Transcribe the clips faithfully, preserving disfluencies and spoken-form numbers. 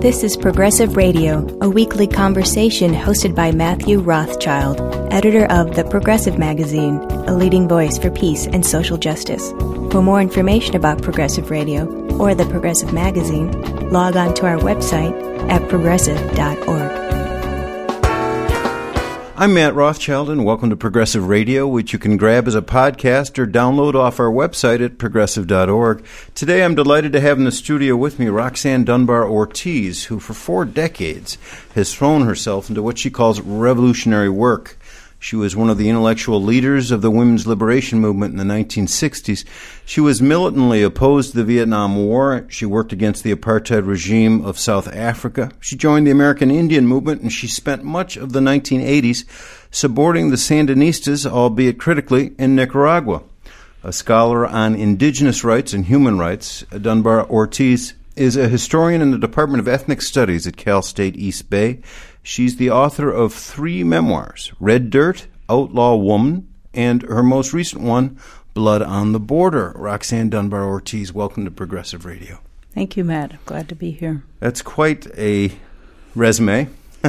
This is Progressive Radio, a weekly conversation hosted by Matthew Rothschild, editor of The Progressive Magazine, a leading voice for peace and social justice. For more information about Progressive Radio or The Progressive Magazine, log on to our website at progressive dot org. I'm Matt Rothschild, and welcome to Progressive Radio, which you can grab as a podcast or download off our website at progressive dot org. Today I'm delighted to have in the studio with me Roxanne Dunbar Ortiz, who for four decades has thrown herself into what she calls revolutionary work. She was one of the intellectual leaders of the women's liberation movement in the nineteen sixties. She was militantly opposed to the Vietnam War. She worked against the apartheid regime of South Africa. She joined the American Indian movement, and she spent much of the nineteen eighties supporting the Sandinistas, albeit critically, in Nicaragua. A scholar on indigenous rights and human rights, Dunbar Ortiz is a historian in the Department of Ethnic Studies at Cal State East Bay. She's the author of three memoirs, Red Dirt, Outlaw Woman, and her most recent one, Blood on the Border. Roxanne Dunbar Ortiz, welcome to Progressive Radio. Thank you, Matt. Glad to be here. That's quite a resume.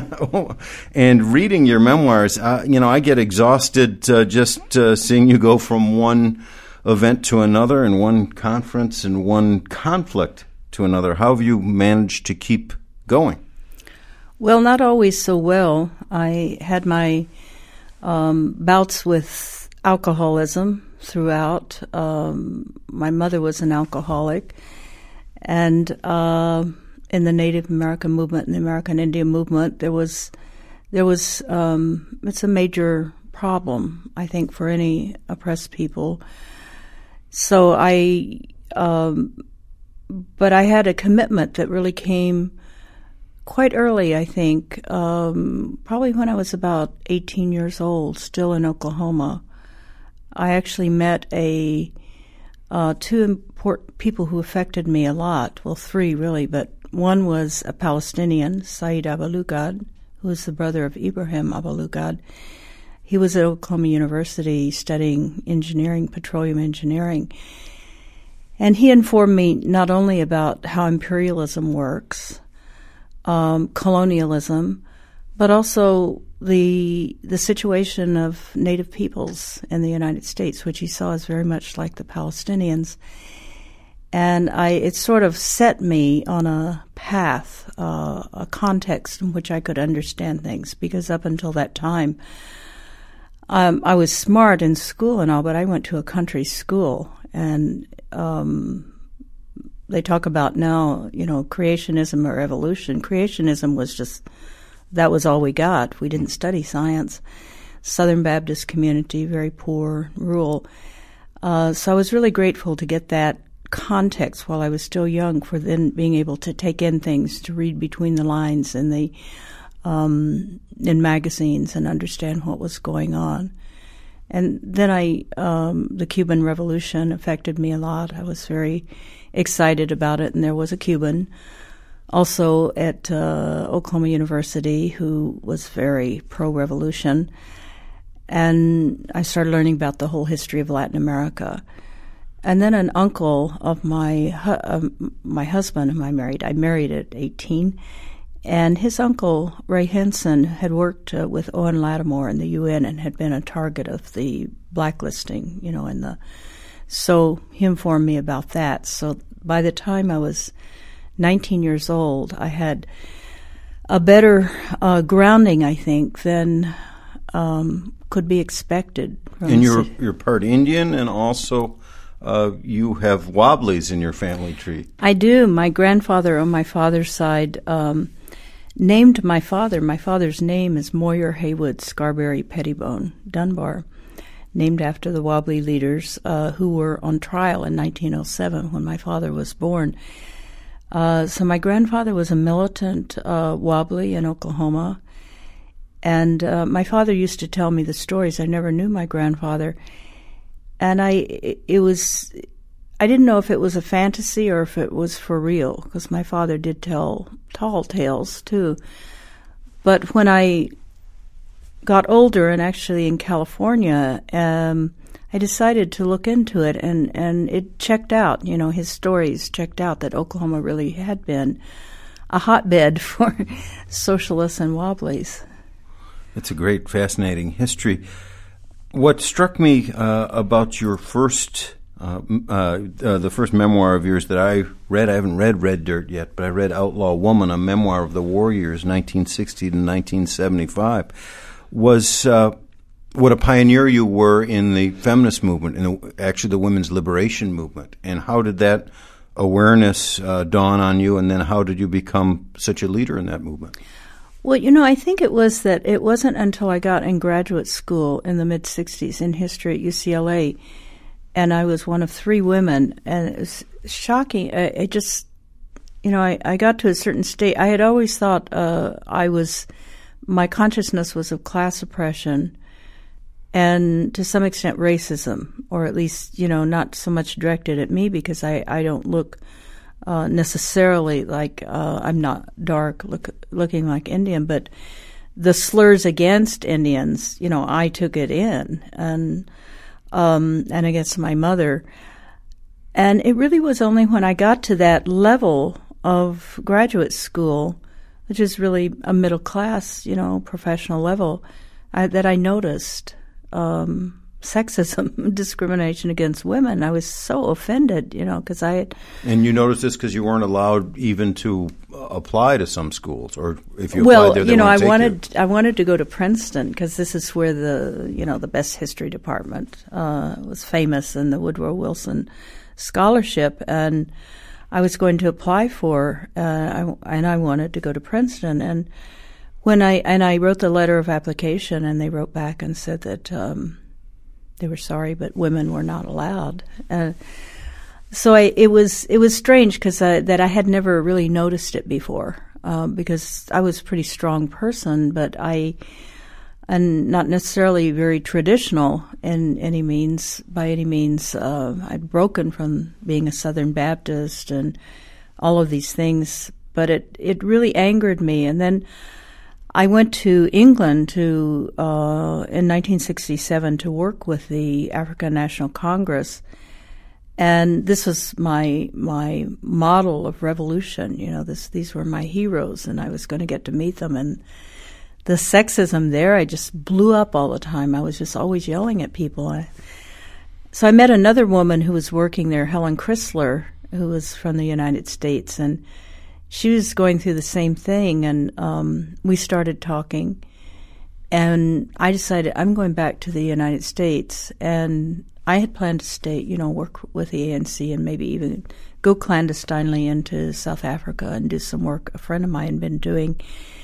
And reading your memoirs, uh, you know, I get exhausted uh, just uh, seeing you go from one event to another and one conference and one conflict to another. How have you managed to keep going? Well, not always so well. I had my um, bouts with alcoholism throughout. Um, my mother was an alcoholic. And uh, in the Native American movement and the American Indian movement, there was, there was um, it's a major problem, I think, for any oppressed people. So I, um, but I had a commitment that really came quite early, I think, um, probably when I was about eighteen years old, still in Oklahoma. I actually met a uh, two important people who affected me a lot. Well, three really, but one was a Palestinian, Saeed Abu-Lughod, who was the brother of Ibrahim Abu-Lughod. He was at Oklahoma University studying engineering, petroleum engineering. And he informed me not only about how imperialism works, Um, colonialism, but also the the situation of Native peoples in the United States, which he saw as very much like the Palestinians. And I it sort of set me on a path, uh, a context in which I could understand things, because up until that time, um, I was smart in school and all, but I went to a country school, and um they talk about now, you know, creationism or evolution. Creationism was just, that was all we got. We didn't study science. Southern Baptist community, very poor, rural. Uh, so I was really grateful to get that context while I was still young, for then being able to take in things, to read between the lines in the um, in magazines and understand what was going on. And then I, um, the Cuban Revolution affected me a lot. I was very excited about it, and there was a Cuban also at uh, Oklahoma University who was very pro-revolution. And I started learning about the whole history of Latin America. And then an uncle of my hu- uh, my husband, whom I married, I married at eighteen, and his uncle, Ray Henson, had worked uh, with Owen Lattimore in the U N and had been a target of the blacklisting, you know, in the... So he informed me about that. So by the time I was nineteen years old, I had a better uh, grounding, I think, than um, could be expected. And you're, you're part Indian, and also uh, you have Wobblies in your family tree. I do. My grandfather on my father's side um, named my father. My father's name is Moyer Haywood Scarberry Pettibone Dunbar, named after the Wobbly leaders uh, who were on trial in nineteen oh seven when my father was born. Uh, so my grandfather was a militant uh, Wobbly in Oklahoma, and uh, my father used to tell me the stories. I never knew my grandfather, and I it, it was I didn't know if it was a fantasy or if it was for real, because my father did tell tall tales too. But when I got older, and actually in California, um, I decided to look into it, and, and it checked out, you know, his stories checked out that Oklahoma really had been a hotbed for socialists and wobblies. It's a great, fascinating history. What struck me uh, about your first, uh, uh, uh, the first memoir of yours that I read, I haven't read Red Dirt yet, but I read Outlaw Woman, a memoir of the war years, nineteen sixty to nineteen seventy-five, was uh, what a pioneer you were in the feminist movement, in the, actually the women's liberation movement. And how did that awareness uh, dawn on you, and then how did you become such a leader in that movement? Well, you know, I think it was that it wasn't until I got in graduate school in the mid-sixties in history at U C L A, and I was one of three women, and it was shocking. I, I just, you know, I, I got to a certain state. I had always thought uh, I was, my consciousness was of class oppression and to some extent racism, or at least, you know, not so much directed at me because I, I don't look Uh, necessarily like uh, I'm not dark look, looking like Indian, but the slurs against Indians, you know, I took it in, and um, and against my mother. And it really was only when I got to that level of graduate school, which is really a middle class, you know, professional level, I, that I noticed um, sexism, discrimination against women. I was so offended, you know, because I had... And you noticed this because you weren't allowed even to apply to some schools, or if you well, applied there, they you know, I wouldn't take wanted you. I wanted to go to Princeton because this is where the you know the best history department uh, was famous, and the Woodrow Wilson Scholarship, and I was going to apply for, uh, I, and I wanted to go to Princeton, and when I and I wrote the letter of application, and they wrote back and said that. Um, They were sorry, but women were not allowed. Uh, so I, it was it was strange because that I had never really noticed it before uh, because I was a pretty strong person, but I, and not necessarily very traditional in any means. By any means, uh, I'd broken from being a Southern Baptist and all of these things, but it it really angered me, and then. I went to England to uh, in nineteen sixty-seven to work with the African National Congress, and this was my my model of revolution. You know, this these were my heroes, and I was going to get to meet them. And the sexism there, I just blew up all the time. I was just always yelling at people. I, so I met another woman who was working there, Helen Chrysler, who was from the United States, and she was going through the same thing, and um, we started talking, and I decided I'm going back to the United States, and I had planned to stay, you know, work with the A N C and maybe even go clandestinely into South Africa and do some work a friend of mine had been doing,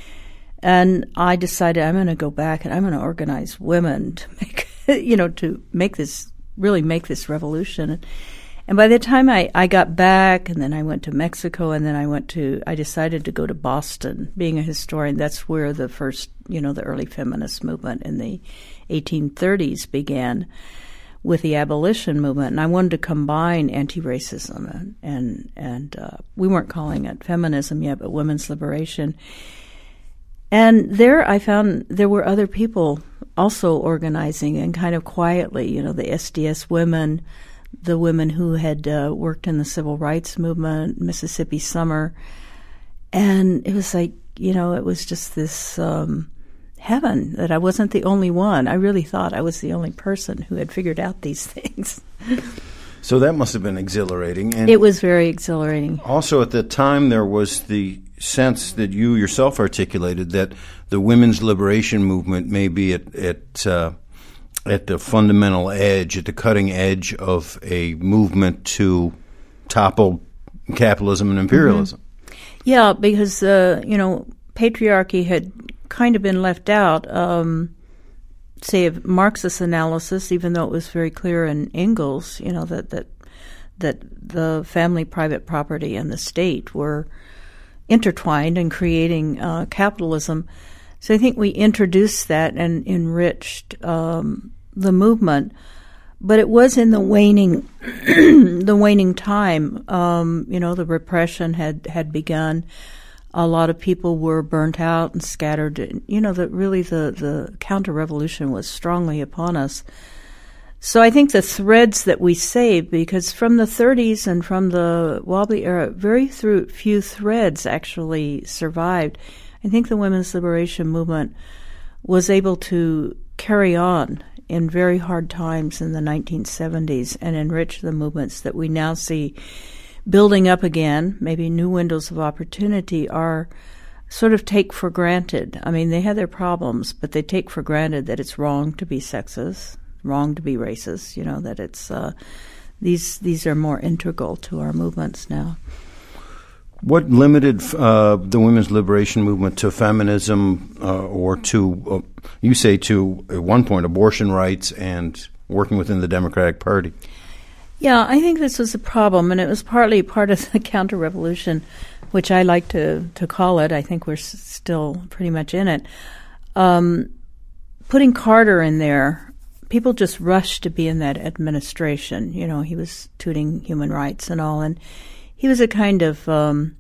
and I decided I'm going to go back and I'm going to organize women to make, you know, to make this, really make this revolution. And by the time I, I got back, and then I went to Mexico, and then I went to, I decided to go to Boston. Being a historian, that's where the first, you know, the early feminist movement in the eighteen thirties began with the abolition movement. And I wanted to combine anti-racism, and, and, and uh, we weren't calling it feminism yet, but women's liberation. And there I found there were other people also organizing, and kind of quietly, you know, the S D S women, the women who had uh, worked in the civil rights movement, Mississippi Summer. And it was like, you know, it was just this um, heaven that I wasn't the only one. I really thought I was the only person who had figured out these things. So that must have been exhilarating. And it was very exhilarating. Also, at the time, there was the sense that you yourself articulated that the women's liberation movement may be at, at uh, at the fundamental edge, at the cutting edge of a movement to topple capitalism and imperialism. Mm-hmm. Yeah, because, uh, you know, patriarchy had kind of been left out, um, say, of Marxist analysis, even though it was very clear in Engels, you know, that, that, that the family, private property, and the state were intertwined in creating uh, capitalism. So I think we introduced that and enriched um, the movement, but it was in the waning, the waning time. Um, you know, the repression had, had begun. A lot of people were burnt out and scattered. You know, that really the the counter-revolution was strongly upon us. So I think the threads that we saved, because from the thirties and from the Wobbly era, very through, few threads actually survived. I think the women's liberation movement was able to carry on in very hard times in the nineteen seventies and enrich the movements that we now see building up again. Maybe new windows of opportunity are sort of take for granted. I mean, they have their problems, but they take for granted that it's wrong to be sexist, wrong to be racist, you know, that it's uh, these these are more integral to our movements now. What limited uh, the women's liberation movement to feminism uh, or to, uh, you say to, at one point, abortion rights and working within the Democratic Party? Yeah, I think this was a problem, and it was partly part of the counter-revolution, which I like to, to call it. I think we're s- still pretty much in it. Um, putting Carter in there, people just rushed to be in that administration. You know, he was tooting human rights and all, and he was a kind of, um,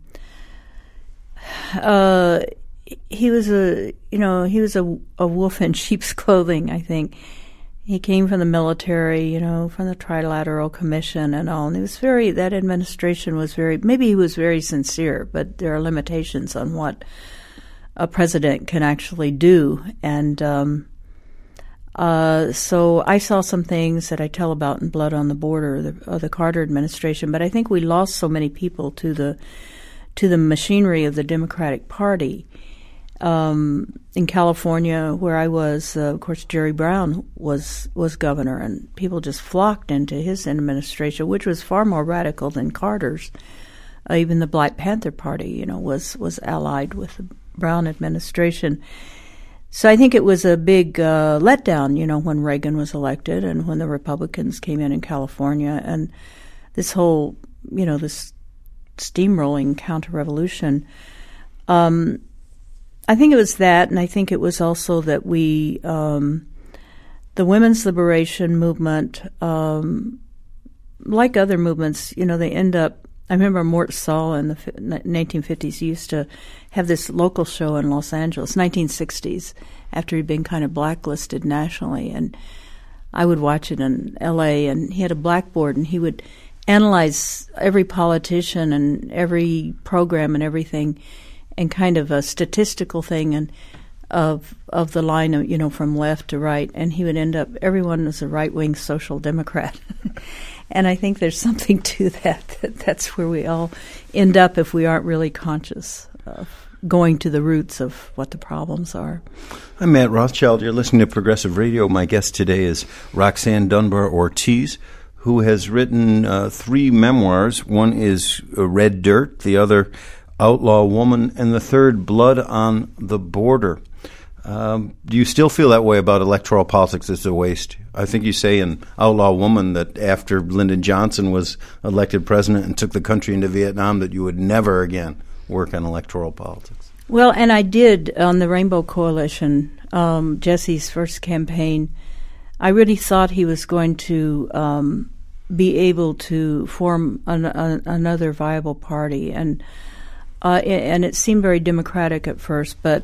uh, he was a, you know, he was a, a wolf in sheep's clothing, I think. He came from the military, you know, from the Trilateral Commission and all, and it was very, that administration was very, maybe he was very sincere, but there are limitations on what a president can actually do. And um, uh, so I saw some things that I tell about in Blood on the Border, the, of the Carter administration, but I think we lost so many people to the to the machinery of the Democratic Party. Um, in California, where I was, uh, of course, Jerry Brown was was governor, and people just flocked into his administration, which was far more radical than Carter's. Uh, even the Black Panther Party, you know, was was allied with the Brown administration. So I think it was a big uh, letdown, you know, when Reagan was elected and when the Republicans came in in California, and this whole, you know, this steamrolling counter-revolution. Um, I think it was that, and I think it was also that we, um, the women's liberation movement, um, like other movements, you know, they end up, I remember Mort Sahl in the nineteen fifties used to have this local show in Los Angeles, nineteen sixties, after he'd been kind of blacklisted nationally, and I would watch it in L A, and he had a blackboard, and he would analyze every politician and every program and everything, and kind of a statistical thing and of of the line of, you know, from left to right, and he would end up, everyone was a right-wing social democrat. And I think there's something to that, that that's where we all end up if we aren't really conscious of going to the roots of what the problems are. I'm Matt Rothschild. You're listening to Progressive Radio. My guest today is Roxanne Dunbar Ortiz, who has written uh, three memoirs. One is uh, Red Dirt, the other Outlaw Woman, and the third Blood on the Border. Um, do you still feel that way about electoral politics as a waste? I think you say in Outlaw Woman that after Lyndon Johnson was elected president and took the country into Vietnam, that you would never again work on electoral politics. Well, and I did on the Rainbow Coalition, um, Jesse's first campaign. I really thought he was going to um, be able to form an, a, another viable party, and uh, and it seemed very democratic at first, but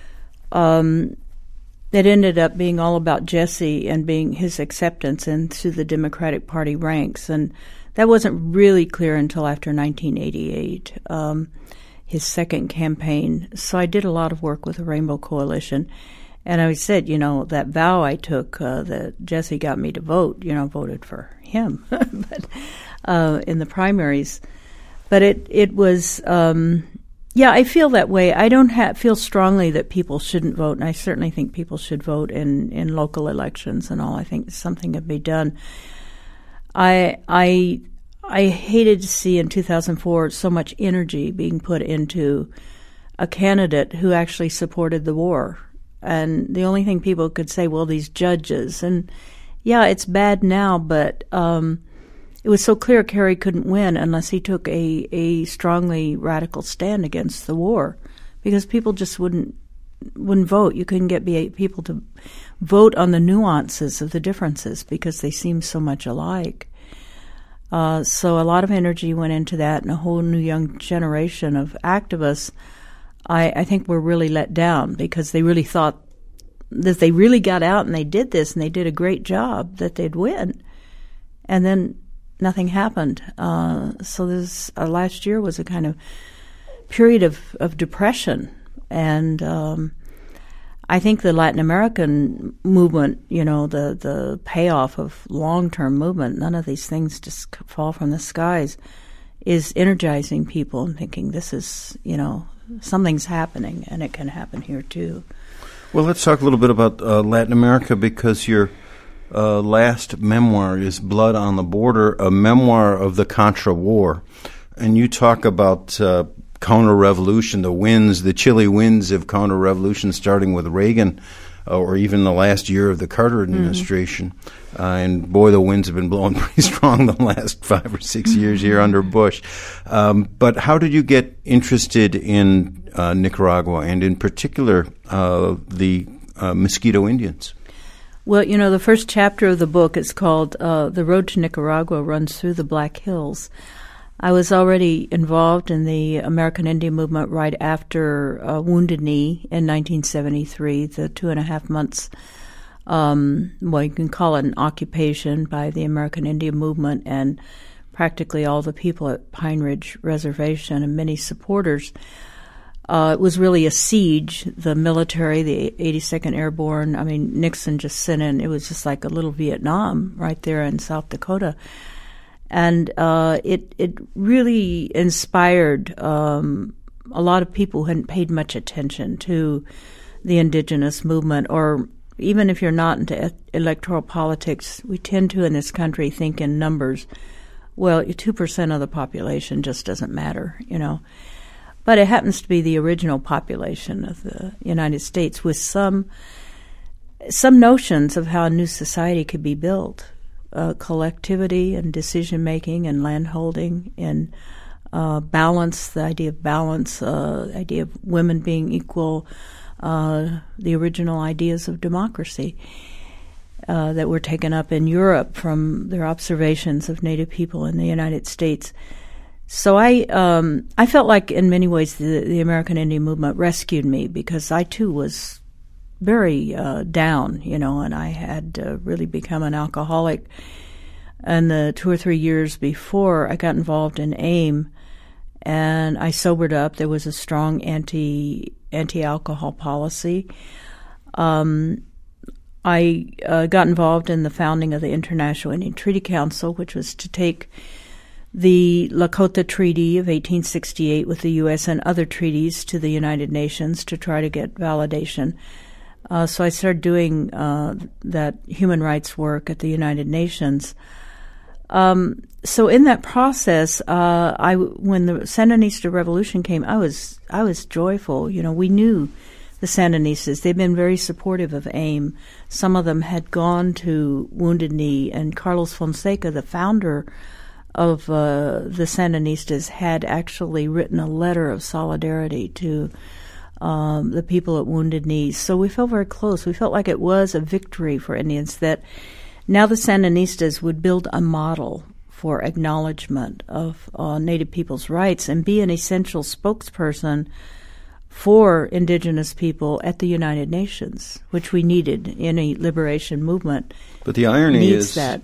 um, it ended up being all about Jesse and being his acceptance into the Democratic Party ranks, and that wasn't really clear until after nineteen eighty-eight, um, his second campaign. So I did a lot of work with the Rainbow Coalition. And I said, you know, that vow I took uh, that Jesse got me to vote, you know, voted for him but uh, in the primaries. But it, it was, um, yeah, I feel that way. I don't ha- feel strongly that people shouldn't vote, and I certainly think people should vote in, in local elections and all. I think something can be done. I I I hated to see in two thousand four so much energy being put into a candidate who actually supported the war. And the only thing people could say, well, these judges. And, yeah, it's bad now, but um, it was so clear Kerry couldn't win unless he took a, a strongly radical stand against the war, because people just wouldn't wouldn't vote. You couldn't get people to vote on the nuances of the differences because they seem so much alike. Uh, so a lot of energy went into that, and a whole new young generation of activists I, I think were really let down because they really thought that they really got out and they did this and they did a great job, that they'd win. And then nothing happened. Uh, so this uh, last year was a kind of period of, of depression. And um, I think the Latin American movement, you know, the, the payoff of long-term movement, none of these things just fall from the skies, is energizing people and thinking this is, you know, something's happening and it can happen here too. Well, let's talk a little bit about uh, Latin America, because your uh, last memoir is Blood on the Border, a memoir of the Contra War. And you talk about uh, counter-revolution, the winds, the chilly winds of counter-revolution, starting with Reagan, uh, or even the last year of the Carter administration. Mm-hmm. Uh, and boy, the winds have been blowing pretty strong the last five or six years here under Bush. Um, but how did you get interested in uh, Nicaragua, and in particular uh, the uh, Mosquito Indians? Well, you know, the first chapter of the book is called uh, The Road to Nicaragua Runs Through the Black Hills. I was already involved in the American Indian movement right after uh, Wounded Knee in nineteen seventy-three, the two and a half months, um, well, you can call it an occupation by the American Indian movement and practically all the people at Pine Ridge Reservation and many supporters. Uh, it was really a siege. The military, the eighty-second Airborne, I mean, Nixon just sent in, it was just like a little Vietnam right there in South Dakota. And uh, it it really inspired um, a lot of people who hadn't paid much attention to the indigenous movement, or even if you're not into electoral politics, we tend to in this country think in numbers. Well, two percent of the population just doesn't matter, you know. But it happens to be the original population of the United States with some some notions of how a new society could be built. Uh, collectivity and decision-making and land-holding and uh, balance, the idea of balance, uh, the idea of women being equal, uh, the original ideas of democracy uh, that were taken up in Europe from their observations of Native people in the United States. So I um, I felt like in many ways the, the American Indian movement rescued me, because I too was very uh, down, you know, and I had uh, really become an alcoholic. And the two or three years before, I got involved in AIM, and I sobered up. There was a strong anti anti-alcohol policy. Um, I uh, got involved in the founding of the International Indian Treaty Council, which was to take the Lakota Treaty of eighteen sixty-eight with the U S and other treaties to the United Nations to try to get validation. Uh, so I started doing uh, that human rights work at the United Nations. Um, so in that process, uh, I when the Sandinista Revolution came, I was I was joyful. You know, we knew the Sandinistas; they've been very supportive of AIM. Some of them had gone to Wounded Knee, and Carlos Fonseca, the founder of uh, the Sandinistas, had actually written a letter of solidarity to Um, the people at Wounded Knee. So we felt very close. We felt like it was a victory for Indians, that now the Sandinistas would build a model for acknowledgement of uh, Native people's rights and be an essential spokesperson for indigenous people at the United Nations, which we needed in a liberation movement. But the irony needs is, that.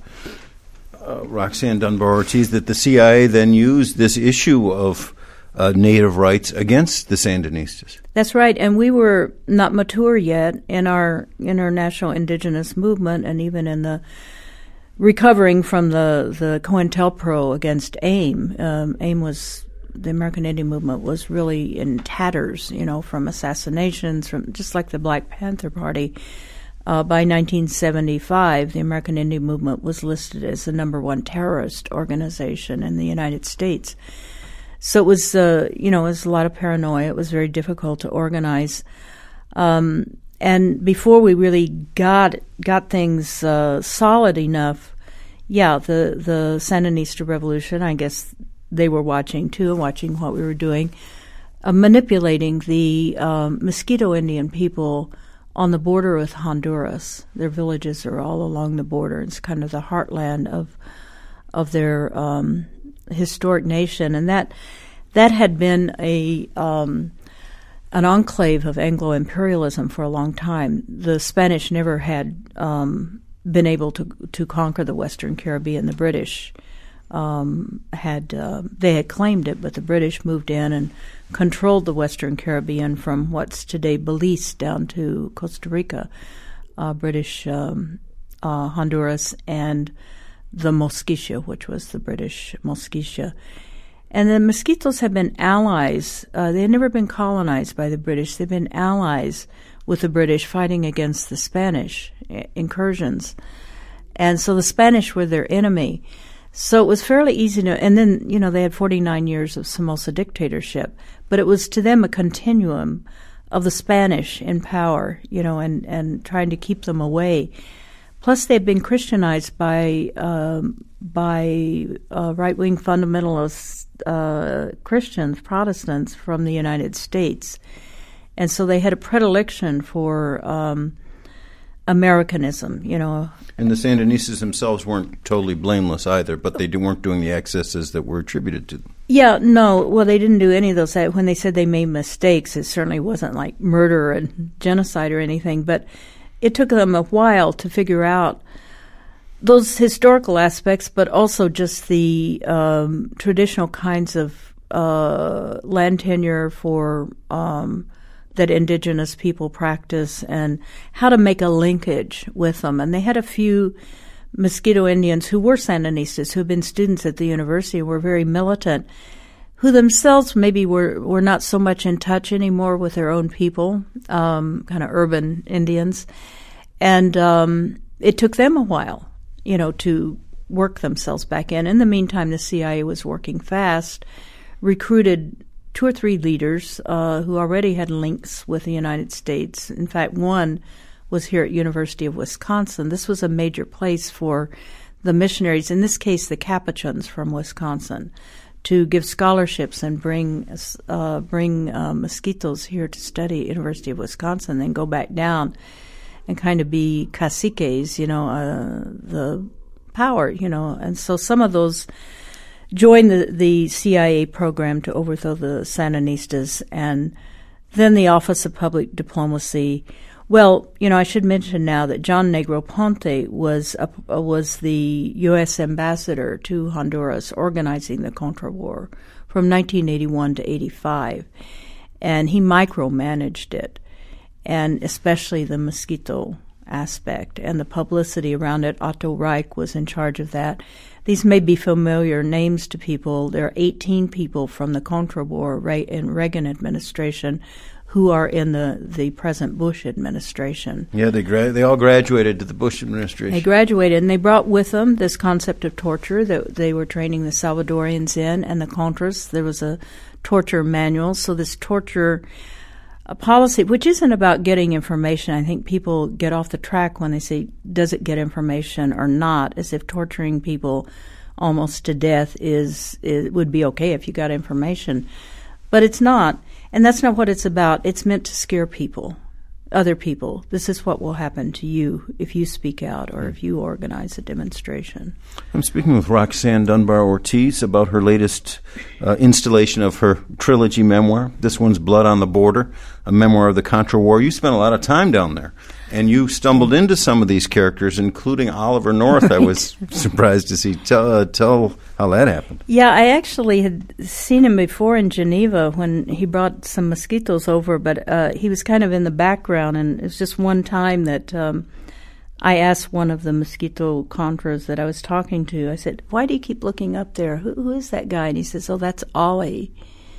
Uh, Roxanne Dunbar Ortiz, that the C I A then used this issue of Uh, Native rights against the Sandinistas. That's right, and we were not mature yet in our international indigenous movement, and even in the recovering from the the COINTELPRO against AIM. Um, AIM was the American Indian movement was really in tatters, you know, from assassinations, from just like the Black Panther Party. Uh, by nineteen seventy-five, the American Indian movement was listed as the number one terrorist organization in the United States. So it was, uh, you know, it was a lot of paranoia. It was very difficult to organize. Um, and before we really got got things uh, solid enough, yeah, the, the Sandinista Revolution, I guess they were watching too, watching what we were doing, uh, manipulating the um, Mosquito Indian people on the border with Honduras. Their villages are all along the border. It's kind of the heartland of of their um historic nation, and that that had been a um, an enclave of Anglo-imperialism for a long time. The Spanish never had um, been able to to conquer the Western Caribbean. The British um, had uh, they had claimed it, but the British moved in and controlled the Western Caribbean from what's today Belize down to Costa Rica, uh, British um, uh, Honduras, and the Mosquitia, which was the British Mosquitia. And the Mosquitos have been allies. Uh, they had never been colonized by the British. They've been allies with the British fighting against the Spanish incursions. And so the Spanish were their enemy. So it was fairly easy to, and then, you know, they had forty-nine years of Somoza dictatorship, but it was to them a continuum of the Spanish in power, you know, and, and trying to keep them away. Plus, they've been Christianized by um, by uh, right-wing fundamentalist uh, Christians, Protestants from the United States, and so they had a predilection for um, Americanism, you know. And the Sandinistas themselves weren't totally blameless either, but they weren't doing the excesses that were attributed to them. Yeah, no, well, they didn't do any of those. When they said they made mistakes, it certainly wasn't like murder and genocide or anything, but it took them a while to figure out those historical aspects, but also just the um, traditional kinds of uh, land tenure for um, that indigenous people practice and how to make a linkage with them. And they had a few Mosquito Indians who were Sandinistas, who had been students at the university and were very militant, who themselves maybe were, were not so much in touch anymore with their own people, um, kind of urban Indians. And um, it took them a while, you know, to work themselves back in. In the meantime, the C I A was working fast, recruited two or three leaders uh, who already had links with the United States. In fact, one was here at University of Wisconsin. This was a major place for the missionaries, in this case the Capuchins from Wisconsin, to give scholarships and bring uh, bring uh, Mosquitos here to study at University of Wisconsin, then go back down and kind of be caciques, you know, uh, the power, you know. And so some of those joined the, the C I A program to overthrow the Sandinistas, and then the Office of Public Diplomacy. Well, you know, I should mention now that John Negroponte was a, was the U S ambassador to Honduras, organizing the Contra War from nineteen eighty-one to eighty-five, and he micromanaged it, and especially the Mosquito aspect and the publicity around it. Otto Reich was in charge of that. These may be familiar names to people. There are eighteen people from the Contra War in Reagan administration who are in the, the present Bush administration. Yeah, they gra- they all graduated to the Bush administration. They graduated, and they brought with them this concept of torture that they were training the Salvadorians in, and the Contras. There was a torture manual. So this torture a policy, which isn't about getting information. I think people get off the track when they say, does it get information or not, as if torturing people almost to death is, it would be okay if you got information. But it's not. And that's not what it's about. It's meant to scare people, other people. This is what will happen to you if you speak out or if you organize a demonstration. I'm speaking with Roxanne Dunbar Ortiz about her latest uh, installation of her trilogy memoir. This one's Blood on the Border, a memoir of the Contra War. You spent a lot of time down there, and you stumbled into some of these characters, including Oliver North. Right. I was surprised to see. Tell, uh, tell how that happened. Yeah, I actually had seen him before in Geneva when he brought some mosquitoes over, but uh, he was kind of in the background, and it was just one time that um, I asked one of the Mosquito Contras that I was talking to, I said, why do you keep looking up there? Who, who is that guy? And he says, oh, that's Ollie.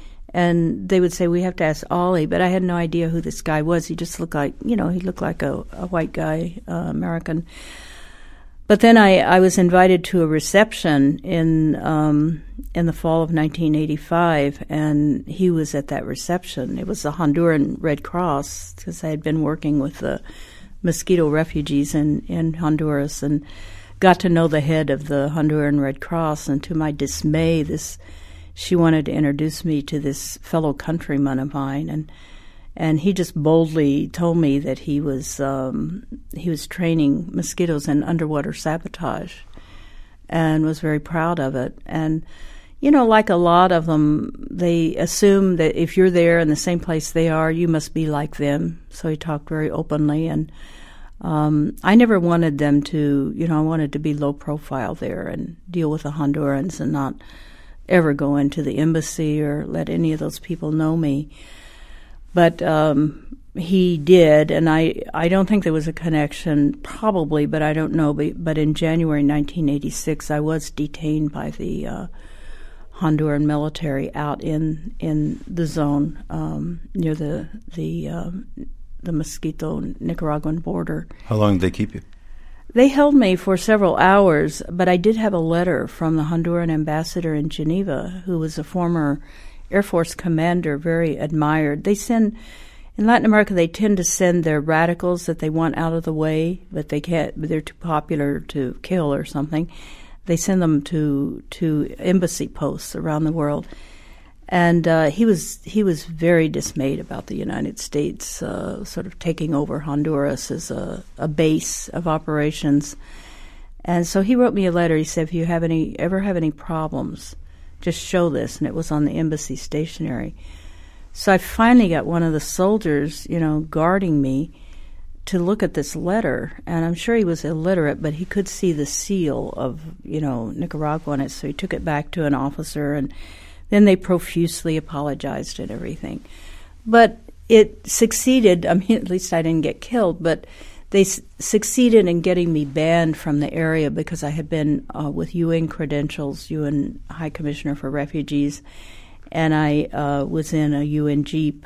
And they would say, we have to ask Ollie, but I had no idea who this guy was. He just looked like, you know, he looked like a, a white guy, uh, American. But then I, I was invited to a reception in um, in the fall of nineteen eighty-five, and he was at that reception. It was the Honduran Red Cross, because I had been working with the mosquito refugees in, in Honduras, and got to know the head of the Honduran Red Cross, and to my dismay, this she wanted to introduce me to this fellow countryman of mine, and and he just boldly told me that he was um, he was training mosquitoes in underwater sabotage, and was very proud of it. And you know, like a lot of them, they assume that if you're there in the same place they are, you must be like them. So he talked very openly, and um, I never wanted them to, you know, I wanted to be low profile there and deal with the Hondurans and not ever go into the embassy or let any of those people know me. But um, he did, and I, I don't think there was a connection, probably, but I don't know. But, but in January nineteen eighty-six, I was detained by the uh, Honduran military out in in the zone um, near the the um, the Mosquito Nicaraguan border. How long did they keep you? They held me for several hours, but I did have a letter from the Honduran ambassador in Geneva, who was a former Air Force commander, very admired. They send, in Latin America, they tend to send their radicals that they want out of the way, but they can't, they're too popular to kill or something. They send them to to embassy posts around the world. And uh, he was he was very dismayed about the United States uh, sort of taking over Honduras as a, a base of operations. And so he wrote me a letter. He said, if you have any ever have any problems, just show this. And it was on the embassy stationery. So I finally got one of the soldiers, you know, guarding me to look at this letter. And I'm sure he was illiterate, but he could see the seal of, you know, Nicaragua on it. So he took it back to an officer, and then they profusely apologized and everything. But it succeeded. I mean, at least I didn't get killed, but they s- succeeded in getting me banned from the area because I had been uh, with U N credentials, U N High Commissioner for Refugees, and I uh, was in a U N Jeep.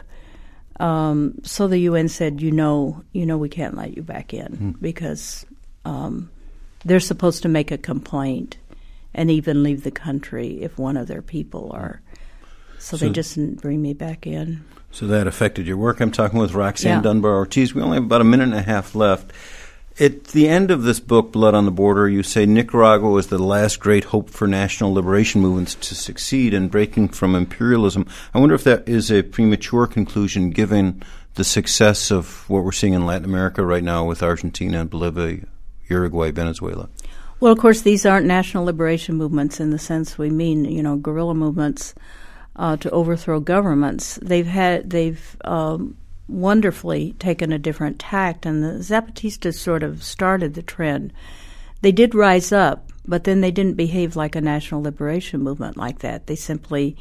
Um, so the U N said, you know, you know, we can't let you back in mm. because um, they're supposed to make a complaint and even leave the country if one of their people are. So, so they just didn't bring me back in. So that affected your work. I'm talking with Roxanne yeah. Dunbar Ortiz. We only have about a minute and a half left. At the end of this book, Blood on the Border, you say Nicaragua was the last great hope for national liberation movements to succeed in breaking from imperialism. I wonder if that is a premature conclusion given the success of what we're seeing in Latin America right now with Argentina, Bolivia, Uruguay, Venezuela. Well, of course, these aren't national liberation movements in the sense we mean, you know, guerrilla movements uh, to overthrow governments. They've had, they've um, wonderfully taken a different tact, and the Zapatistas sort of started the trend. They did rise up, but then they didn't behave like a national liberation movement like that. They simply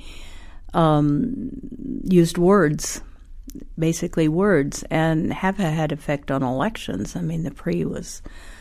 um, used words, basically words, and have had effect on elections. I mean, the P R I was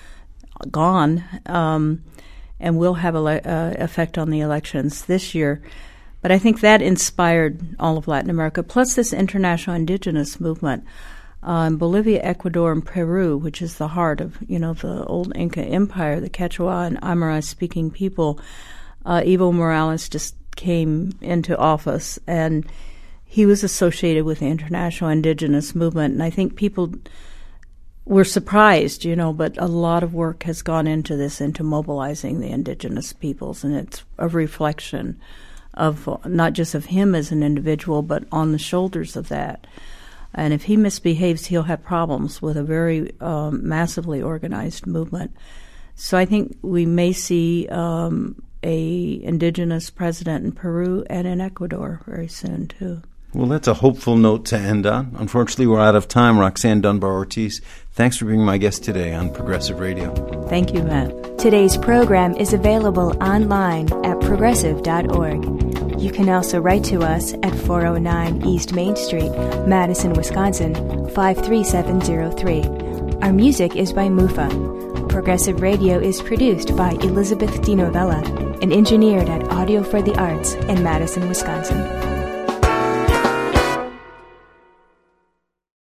gone, um, and will have an ele- uh, effect on the elections this year. But I think that inspired all of Latin America, plus this international indigenous movement uh, in Bolivia, Ecuador, and Peru, which is the heart of, you know, the old Inca Empire, the Quechua and Aymara-speaking people. Uh, Evo Morales just came into office, and he was associated with the international indigenous movement, and I think people were surprised, you know, but a lot of work has gone into this, into mobilizing the indigenous peoples, and it's a reflection of uh, not just of him as an individual, but on the shoulders of that. And if he misbehaves, he'll have problems with a very um, massively organized movement. So I think we may see um, a indigenous president in Peru and in Ecuador very soon, too. Well, that's a hopeful note to end on. Unfortunately, we're out of time. Roxanne Dunbar Ortiz, thanks for being my guest today on Progressive Radio. Thank you, Matt. Today's program is available online at progressive dot org. You can also write to us at four oh nine East Main Street, Madison, Wisconsin, five three seven zero three. Our music is by Mufa. Progressive Radio is produced by Elizabeth DiNovella and engineered at Audio for the Arts in Madison, Wisconsin.